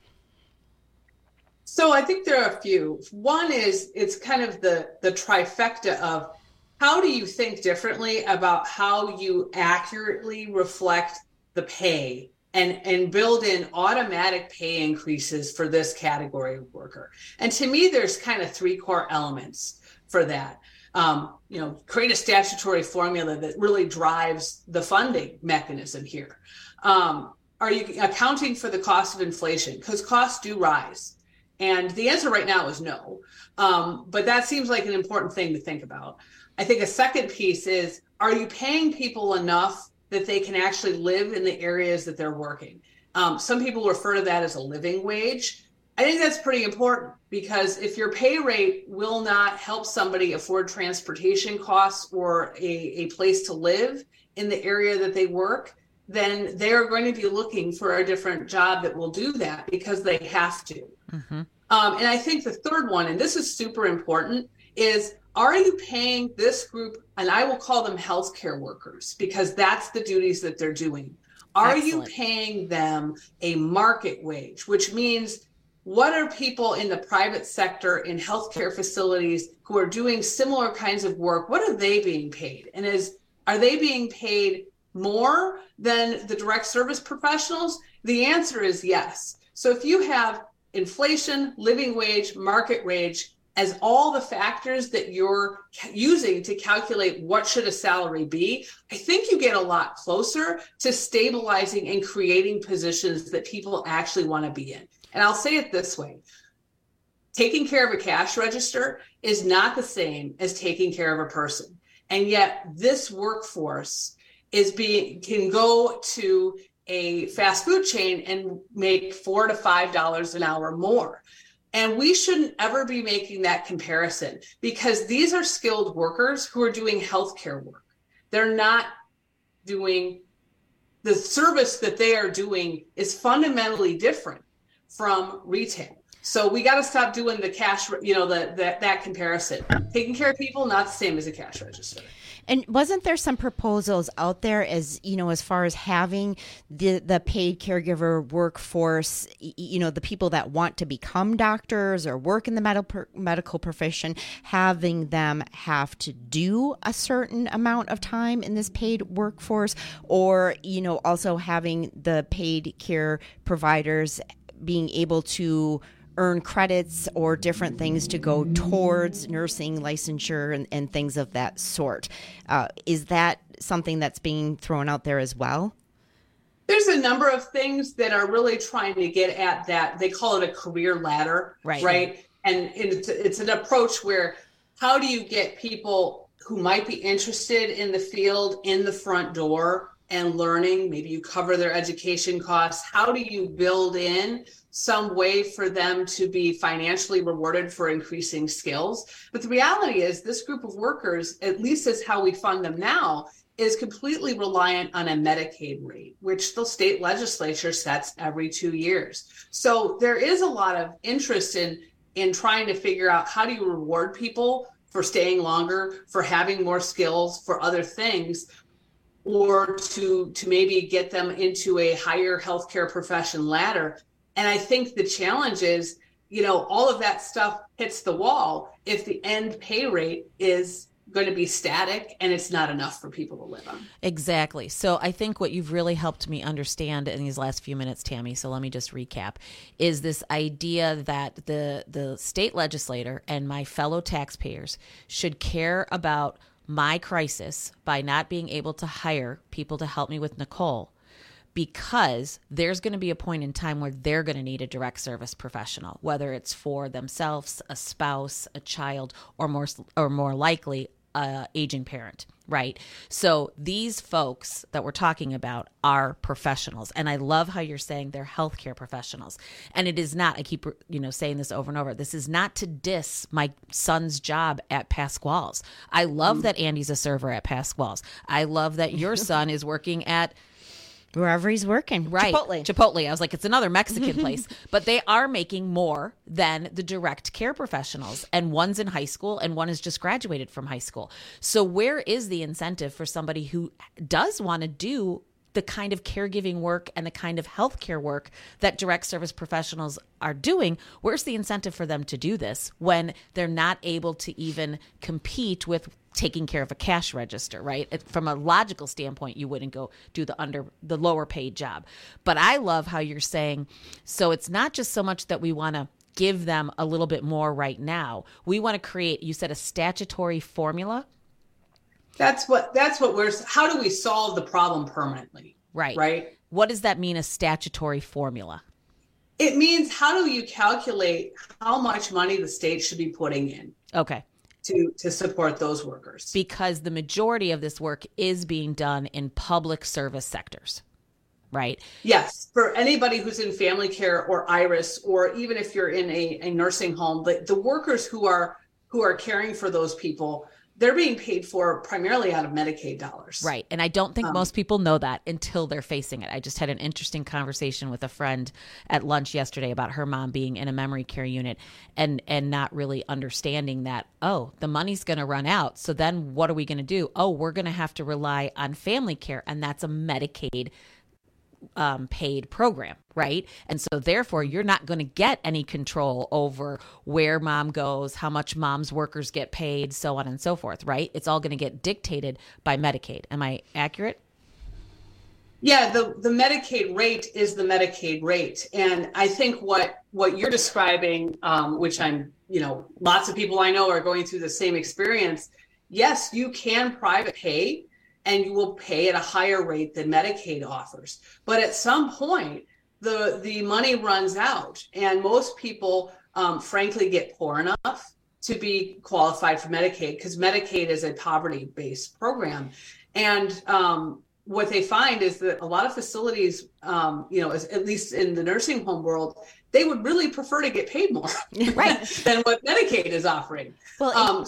So I think there are a few. One is it's kind of the trifecta of how do you think differently about how you accurately reflect the pay and build in automatic pay increases for this category of worker. And to me, there's kind of three core elements for that. Create a statutory formula that really drives the funding mechanism here. Are you accounting for the cost of inflation? Because costs do rise. And the answer right now is no. But that seems like an important thing to think about. I think a second piece is, are you paying people enough that they can actually live in the areas that they're working? Some people refer to that as a living wage. I think that's pretty important because if your pay rate will not help somebody afford transportation costs or a place to live in the area that they work, then they are going to be looking for a different job that will do that because they have to. Mm-hmm. And I think the third one, and this is super important, is are you paying this group, and I will call them healthcare workers because that's the duties that they're doing. Are Excellent. You paying them a market wage, which means what are people in the private sector in healthcare facilities who are doing similar kinds of work, what are they being paid? And are they being paid more than the direct service professionals? The answer is yes. So if you have inflation, living wage, market wage, as all the factors that you're using to calculate what should a salary be, I think you get a lot closer to stabilizing and creating positions that people actually want to be in. And I'll say it this way. Taking care of a cash register is not the same as taking care of a person. And yet this workforce can go to a fast food chain and make $4 to $5 an hour more. And we shouldn't ever be making that comparison, because these are skilled workers who are doing healthcare work. They're not doing the service that they are doing is fundamentally different from retail. So we got to stop doing the cash, that comparison. Taking care of people, not the same as a cash register. And wasn't there some proposals out there as far as having the paid caregiver workforce, the people that want to become doctors or work in the medical profession, having them have to do a certain amount of time in this paid workforce, or, also having the paid care providers being able to earn credits or different things to go towards nursing licensure and things of that sort. Is that something that's being thrown out there as well? There's a number of things that are really trying to get at that. They call it a career ladder, right? And it's an approach where how do you get people who might be interested in the field in the front door and learning? Maybe you cover their education costs. How do you build in some way for them to be financially rewarded for increasing skills? But the reality is this group of workers, at least as how we fund them now, is completely reliant on a Medicaid rate, which the state legislature sets every 2 years. So there is a lot of interest in trying to figure out how do you reward people for staying longer, for having more skills, for other things, or to maybe get them into a higher healthcare profession ladder. And I think the challenge is, all of that stuff hits the wall if the end pay rate is going to be static and it's not enough for people to live on. Exactly. So I think what you've really helped me understand in these last few minutes, Tammy, so let me just recap, is this idea that the state legislator and my fellow taxpayers should care about my crisis by not being able to hire people to help me with Nicole, because there's going to be a point in time where they're going to need a direct service professional, whether it's for themselves, a spouse, a child, or more likely, aging parent, right? So these folks that we're talking about are professionals. And I love how you're saying they're healthcare professionals. And it is not, I keep, saying this over and over, this is not to diss my son's job at Pasquale's. I love that Andy's a server at Pasquale's. I love that your son is working at wherever he's working. Right. Chipotle. I was like, it's another Mexican place. But they are making more than the direct care professionals. And one's in high school and one has just graduated from high school. So where is the incentive for somebody who does want to do the kind of caregiving work and the kind of healthcare work that direct service professionals are doing? Where's the incentive for them to do this when they're not able to even compete with taking care of a cash register, right? From a logical standpoint, you wouldn't go do the lower paid job. But I love how you're saying, so it's not just so much that we want to give them a little bit more right now. We want to create, you said, a statutory formula. That's what how do we solve the problem permanently? Right. What does that mean, a statutory formula? It means how do you calculate how much money the state should be putting in? Okay. To support those workers. Because the majority of this work is being done in public service sectors, right? Yes. For anybody who's in family care or IRIS, or even if you're in a nursing home, the workers who are caring for those people, they're being paid for primarily out of Medicaid dollars. Right. And I don't think most people know that until they're facing it. I just had an interesting conversation with a friend at lunch yesterday about her mom being in a memory care unit and not really understanding that, the money's going to run out. So then what are we going to do? We're going to have to rely on family care. And that's a Medicaid paid program, right? And so therefore you're not going to get any control over where mom goes, how much mom's workers get paid, so on and so forth, right? It's all going to get dictated by Medicaid. Am I accurate? Yeah, the Medicaid rate is the Medicaid rate. And I think what you're describing, which I'm, lots of people I know are going through the same experience. Yes, you can private pay and you will pay at a higher rate than Medicaid offers. But at some point, the money runs out and most people, frankly, get poor enough to be qualified for Medicaid because Medicaid is a poverty-based program. And what they find is that a lot of facilities, at least in the nursing home world, they would really prefer to get paid more than what Medicaid is offering. Well,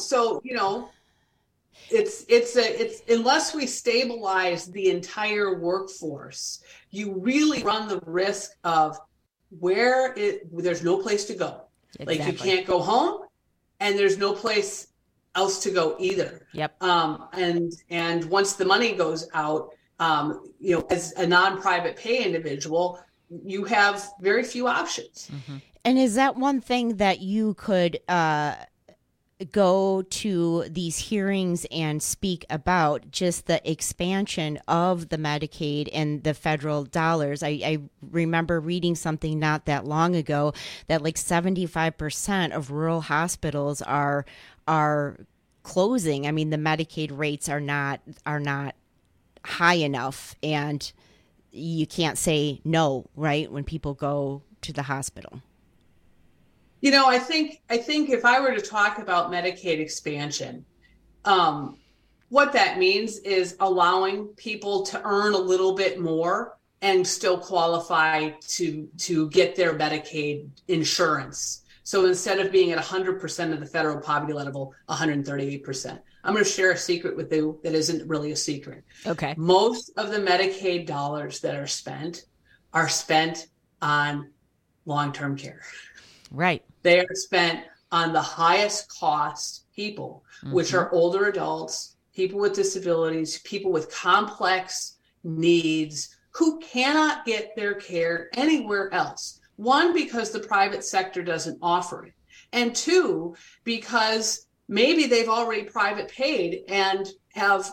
it's unless we stabilize the entire workforce, you really run the risk of there's no place to go. Exactly. Like you can't go home, and there's no place else to go either. Yep. And once the money goes out, as a non-private pay individual, you have very few options. Mm-hmm. And is that one thing that you could go to these hearings and speak about, just the expansion of the Medicaid and the federal dollars? I remember reading something not that long ago that like 75% of rural hospitals are closing. I mean, the Medicaid rates are not high enough, and you can't say no, right, when people go to the hospital. I think if I were to talk about Medicaid expansion, what that means is allowing people to earn a little bit more and still qualify to get their Medicaid insurance. So instead of being at 100% of the federal poverty level, 138%. I'm going to share a secret with you that isn't really a secret. Okay. Most of the Medicaid dollars that are spent on long-term care. Right. They are spent on the highest cost people, which are older adults, people with disabilities, people with complex needs who cannot get their care anywhere else. One, because the private sector doesn't offer it. And two, because maybe they've already private paid and have,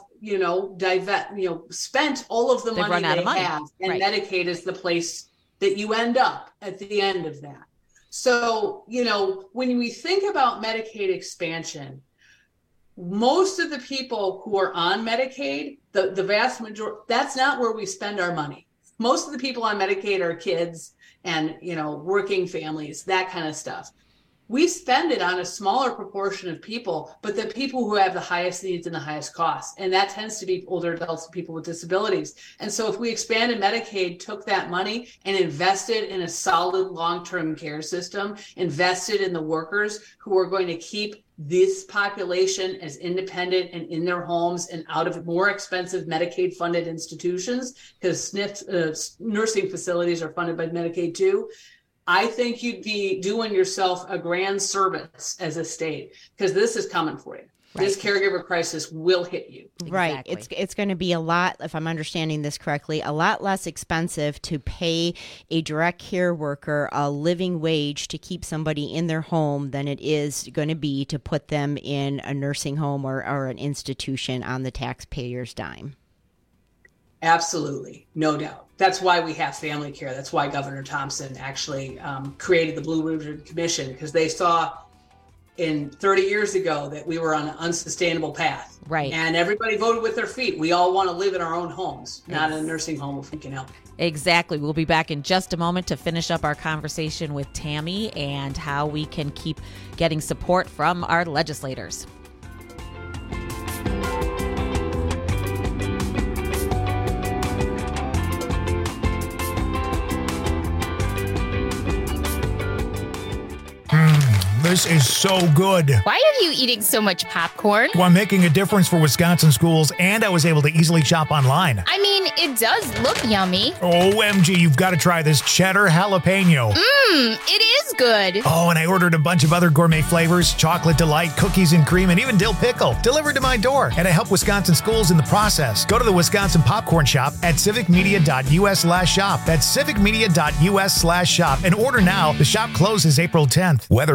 spent all of the money they have. And Medicaid is the place that you end up at the end of that. So, when we think about Medicaid expansion, most of the people who are on Medicaid, the vast majority, that's not where we spend our money. Most of the people on Medicaid are kids and, working families, that kind of stuff. We spend it on a smaller proportion of people, but the people who have the highest needs and the highest costs. And that tends to be older adults and people with disabilities. And so if we expanded Medicaid, took that money and invested in a solid long-term care system, invested in the workers who are going to keep this population as independent and in their homes and out of more expensive Medicaid-funded institutions, because nursing facilities are funded by Medicaid too, I think you'd be doing yourself a grand service as a state, because this is coming for you. Right. This caregiver crisis will hit you. Right. It's going to be a lot, if I'm understanding this correctly, a lot less expensive to pay a direct care worker a living wage to keep somebody in their home than it is going to be to put them in a nursing home or an institution on the taxpayer's dime. Absolutely. No doubt. That's why we have family care. That's why Governor Thompson actually created the Blue Ribbon Commission, because they saw 30 years ago that we were on an unsustainable path. Right. And everybody voted with their feet. We all want to live in our own homes, not in a nursing home if we can help. Exactly. We'll be back in just a moment to finish up our conversation with Tammy and how we can keep getting support from our legislators. This is so good. Why are you eating so much popcorn? Well, I'm making a difference for Wisconsin schools, and I was able to easily shop online. I mean, it does look yummy. OMG, you've got to try this cheddar jalapeno. It is good. Oh, and I ordered a bunch of other gourmet flavors, chocolate delight, cookies and cream, and even dill pickle, delivered to my door. And I help Wisconsin schools in the process. Go to the Wisconsin Popcorn Shop at civicmedia.us/shop. That's civicmedia.us/shop. And order now. The shop closes April 10th. Weather brought to you by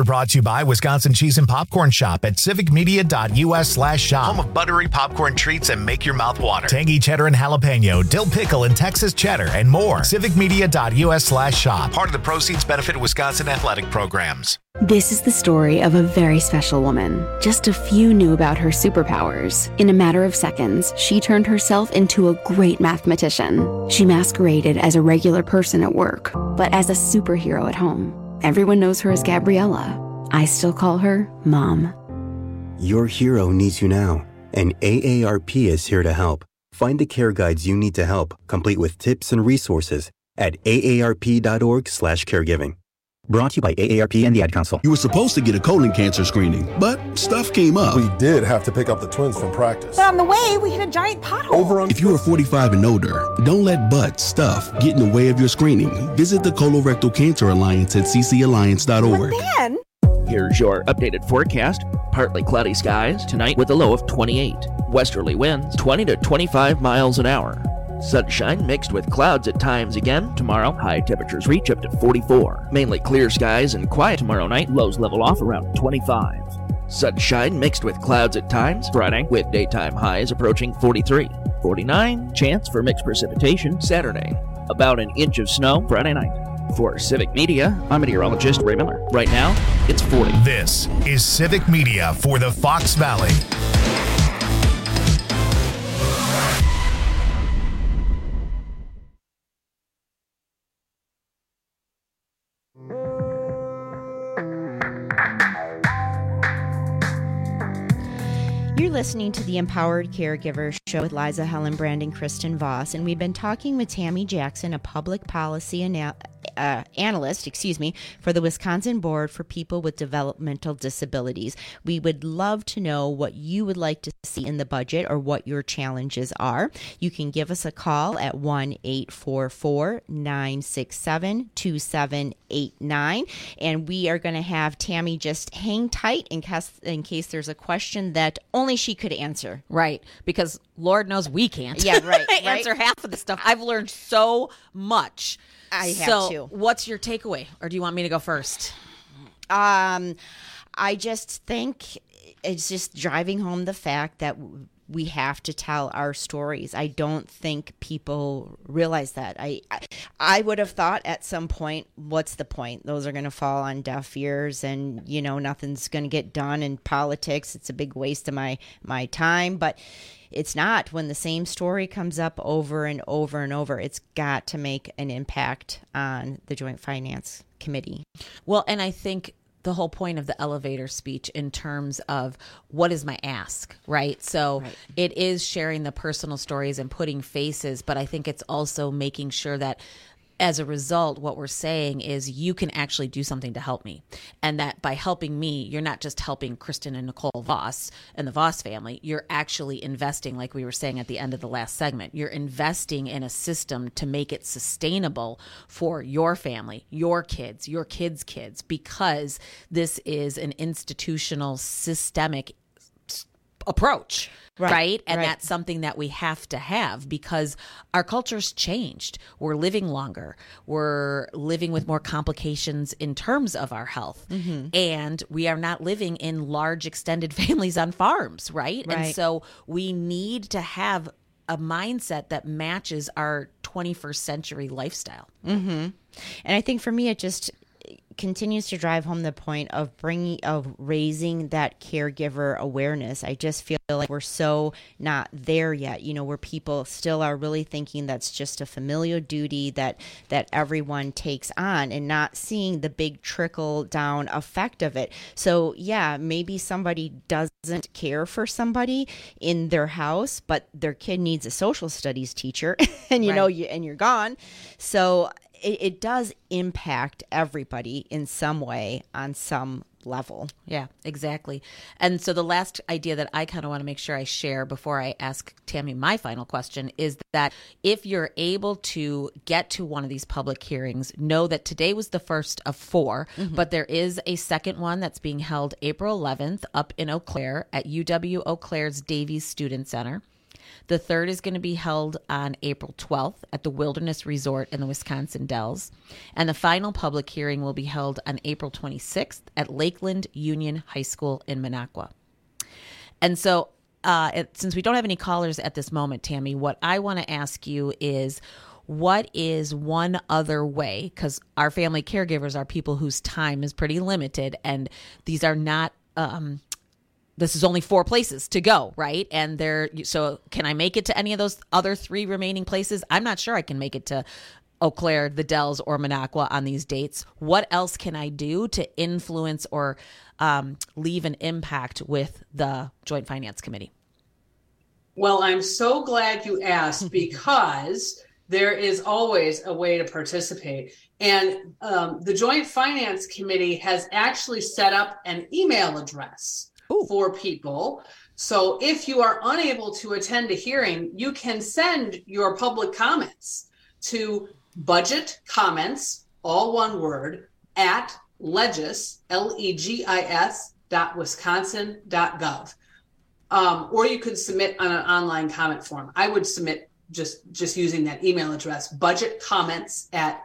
by Wisconsin Cheese and Popcorn Shop at civicmedia.us/shop. Home of buttery popcorn treats and make your mouth water. Tangy cheddar and jalapeno, dill pickle and Texas cheddar, and more. civicmedia.us/shop. Part of the proceeds benefit Wisconsin athletic programs. This is the story of a very special woman. Just a few knew about her superpowers. In a matter of seconds, she turned herself into a great mathematician. She masqueraded as a regular person at work, but as a superhero at home. Everyone knows her as Gabriella. I still call her Mom. Your hero needs you now, and AARP is here to help. Find the care guides you need to help, complete with tips and resources at aarp.org/caregiving. Brought to you by AARP and the Ad Council. You were supposed to get a colon cancer screening, but stuff came up. We did have to pick up the twins from practice. But on the way, we hit a giant pothole. If you are 45 and older, don't let butt stuff get in the way of your screening. Visit the Colorectal Cancer Alliance at ccalliance.org. But then... Here's your updated forecast. Partly cloudy skies tonight with a low of 28. Westerly winds 20 to 25 miles an hour. Sunshine mixed with clouds at times again tomorrow. High temperatures reach up to 44. Mainly clear skies and quiet tomorrow night. Lows level off around 25. Sunshine mixed with clouds at times Friday with daytime highs approaching 43. 49. Chance for mixed precipitation Saturday. About an inch of snow Friday night. For Civic Media, I'm meteorologist Ray Miller. Right now, it's 40. This is Civic Media for the Fox Valley. You're listening to the Empowered Caregiver Show with Liza Hellenbrand and Kristen Voss, and we've been talking with Tammy Jackson, a public policy analyst, for the Wisconsin Board for People with Developmental Disabilities. We would love to know what you would like to see in the budget or what your challenges are. You can give us a call at 1-844-967-2789, and we are going to have Tammy just hang tight in case there's a question that only she could answer. Right, because Lord knows we can't. Yeah, right. Answer half of the stuff. I've learned so much. I have to. What's your takeaway? Or do you want me to go first? I just think it's just driving home the fact that we have to tell our stories. I don't think people realize that. I would have thought at some point, what's the point? Those are going to fall on deaf ears and, nothing's going to get done in politics. It's a big waste of my time. But it's not. When the same story comes up over and over and over, it's got to make an impact on the Joint Finance Committee. Well, and I think the whole point of the elevator speech in terms of what is my ask, right? So It is sharing the personal stories and putting faces, but I think it's also making sure that as a result, what we're saying is you can actually do something to help me. And that by helping me, you're not just helping Kristen and Nicole Voss and the Voss family. You're actually investing, like we were saying at the end of the last segment, you're investing in a system to make it sustainable for your family, your kids' kids, because this is an institutional, systemic approach. Right. And that's something that we have to have because our culture's changed. We're living longer. We're living with more complications in terms of our health. Mm-hmm. And we are not living in large extended families on farms. Right. And so we need to have a mindset that matches our 21st century lifestyle. Mm-hmm. And I think for me, it just continues to drive home the point of raising that caregiver awareness. I just feel like we're so not there yet, where people still are really thinking that's just a familial duty that everyone takes on and not seeing the big trickle down effect of it. So yeah, maybe somebody doesn't care for somebody in their house, but their kid needs a social studies teacher and you're gone. So it does impact everybody in some way on some level. Yeah, exactly. And so the last idea that I kind of want to make sure I share before I ask Tammy my final question is that if you're able to get to one of these public hearings, know that today was the first of 4, but there is a second one that's being held April 11th up in Eau Claire at UW Eau Claire's Davies Student Center. The third is going to be held on April 12th at the Wilderness Resort in the Wisconsin Dells. And the final public hearing will be held on April 26th at Lakeland Union High School in Minocqua. And so since we don't have any callers at this moment, Tammy, what I want to ask you is, what is one other way, because our family caregivers are people whose time is pretty limited, and these are not this is only 4 places to go, right? And so can I make it to any of those other 3 remaining places? I'm not sure I can make it to Eau Claire, the Dells, or Minocqua on these dates. What else can I do to influence or leave an impact with the Joint Finance Committee? Well, I'm so glad you asked, because there is always a way to participate. And the Joint Finance Committee has actually set up an email address for people. So if you are unable to attend a hearing, you can send your public comments to budget comments, all one word, at legis, legis.wisconsin.gov. Or you could submit on an online comment form. I would submit just using that email address, budget comments at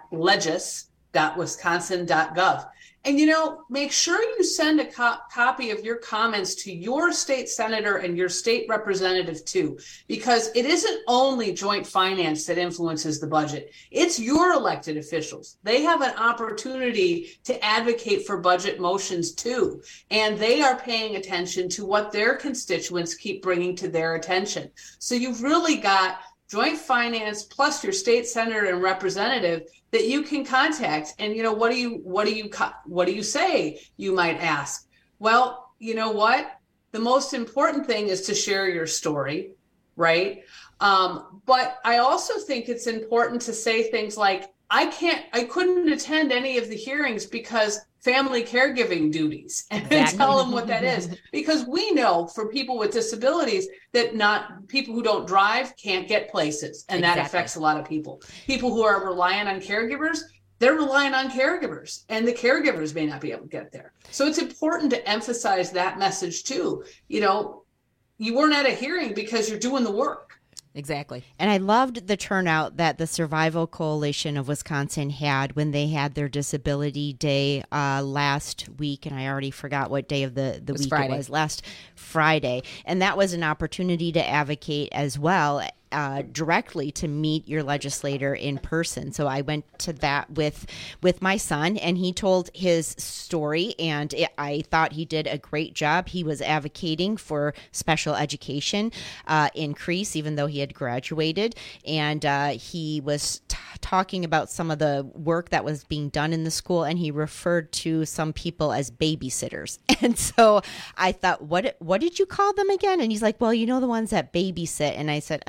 legis.wisconsin.gov. And, make sure you send a copy of your comments to your state senator and your state representative too, because it isn't only joint finance that influences the budget. It's your elected officials. They have an opportunity to advocate for budget motions too. And they are paying attention to what their constituents keep bringing to their attention. So you've really got joint finance plus your state senator and representative that you can contact. And what do you say, you might ask? Well, you know what? The most important thing is to share your story, right? But I also think it's important to say things like, I couldn't attend any of the hearings because family caregiving duties, and tell them what that is. Because we know for people with disabilities that not people who don't drive can't get places. And that affects a lot of people. People who are reliant on caregivers, they're relying on caregivers, and the caregivers may not be able to get there. So it's important to emphasize that message too. You weren't at a hearing because you're doing the work. Exactly. And I loved the turnout that the Survival Coalition of Wisconsin had when they had their Disability Day last week. And I already forgot what day of the week Friday. It was, last Friday. And that was an opportunity to advocate as well, directly to meet your legislator in person. So I went to that with my son, and he told his story, and I thought he did a great job. He was advocating for special education increase, even though he had graduated, and he was talking about some of the work that was being done in the school, and he referred to some people as babysitters. And so I thought, what did you call them again? And he's like, well, the ones that babysit. And I said,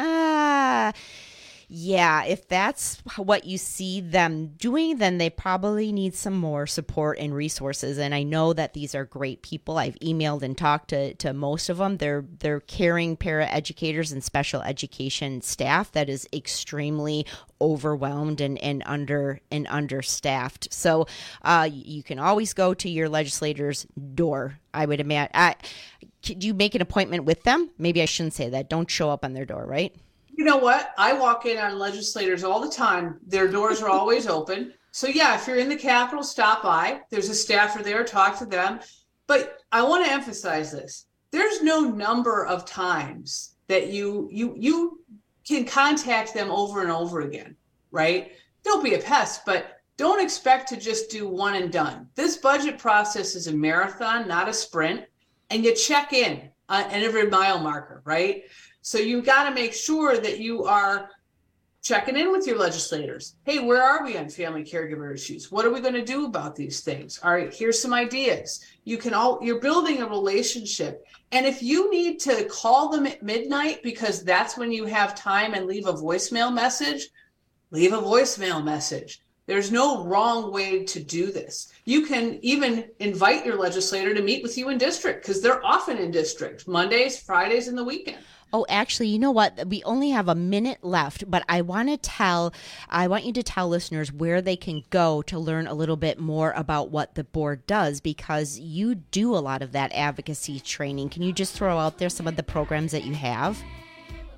yeah, if that's what you see them doing, then they probably need some more support and resources. And I know that these are great people. I've emailed and talked to most of them. They're caring paraeducators and special education staff that is extremely overwhelmed and understaffed. So you can always go to your legislator's door, I would imagine. Do you make an appointment with them? Maybe I shouldn't say that. Don't show up on their door, right? You know what? I walk in on legislators all the time. Their doors are always open. So yeah, if you're in the Capitol, stop by. There's a staffer there, talk to them. But I want to emphasize this. There's no number of times that you can contact them over and over again, right? Don't be a pest, but don't expect to just do one and done. This budget process is a marathon, not a sprint. And you check in on every mile marker, right? So you got to make sure that you are checking in with your legislators. Hey, where are we on family caregiver issues? What are we going to do about these things? All right, here's some ideas. You're building a relationship. And if you need to call them at midnight because that's when you have time and leave a voicemail message, leave a voicemail message. There's no wrong way to do this. You can even invite your legislator to meet with you in district, because they're often in district, Mondays, Fridays, and the weekend. Oh, actually, you know what? We only have a minute left, but I want you to tell listeners where they can go to learn a little bit more about what the board does, because you do a lot of that advocacy training. Can you just throw out there some of the programs that you have?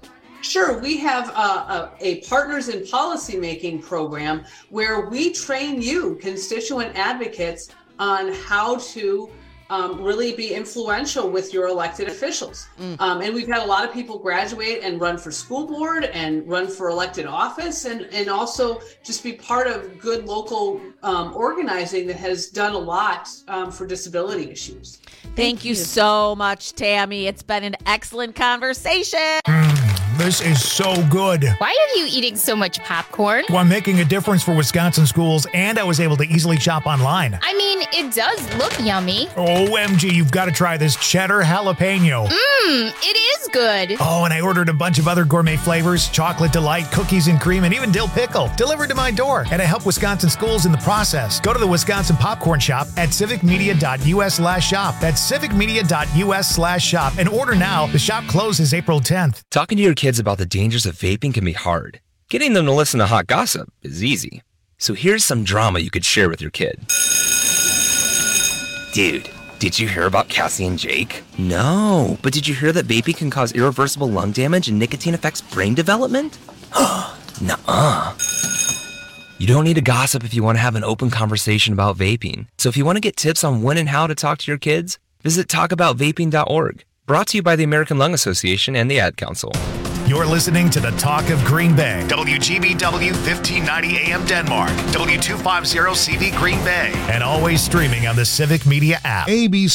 Sure. We have a Partners in Policymaking program where we train you, constituent advocates, on how to really be influential with your elected officials. And we've had a lot of people graduate and run for school board and run for elected office and also just be part of good local organizing that has done a lot for disability issues. Thank you so much, Tammy. It's been an excellent conversation. This is so good. Why are you eating so much popcorn? Well, I'm making a difference for Wisconsin schools, and I was able to easily shop online. I mean, it does look yummy. OMG, you've got to try this cheddar jalapeno. It is good. Oh, and I ordered a bunch of other gourmet flavors, chocolate delight, cookies and cream, and even dill pickle, delivered to my door. And I help Wisconsin schools in the process. Go to the Wisconsin Popcorn Shop at civicmedia.us/shop. That's civicmedia.us/shop. And order now. The shop closes April 10th. Talking to your kids about the dangers of vaping can be hard. Getting them to listen to hot gossip is easy. So here's some drama you could share with your kid. Dude, did you hear about Cassie and Jake? No, but did you hear that vaping can cause irreversible lung damage and nicotine affects brain development? Nuh-uh. You don't need to gossip if you want to have an open conversation about vaping. So if you want to get tips on when and how to talk to your kids, visit talkaboutvaping.org. Brought to you by the American Lung Association and the Ad Council. You're listening to the Talk of Green Bay. WGBW 1590 AM Denmark. W250 CV Green Bay. And always streaming on the Civic Media app. ABC